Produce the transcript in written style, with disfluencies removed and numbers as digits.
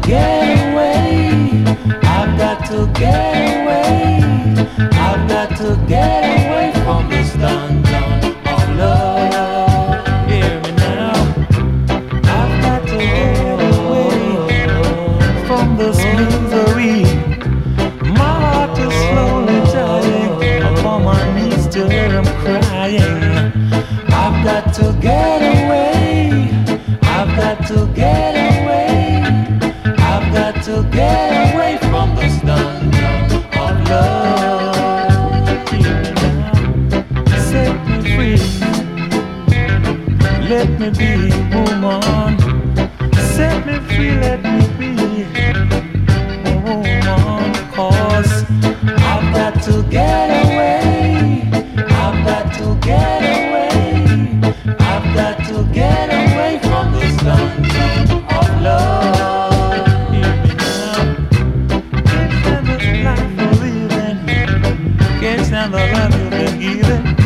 get away. I've got to get away. I've got to get away from this dungeon of love. Hear me now. I've got to get away from this misery. My heart is slowly dying. Upon my knees still I'm crying. I've got to get away. I've got to get away. I've got to get away from this dungeon of love. Set me free. Let me be a woman. Set me free, let me be a woman. 'Cause I've got to get away. I've got to get away. I've got to get away from this dungeon of love. Hear me now. Can't stand this life we're living. Can't stand the love you've been giving.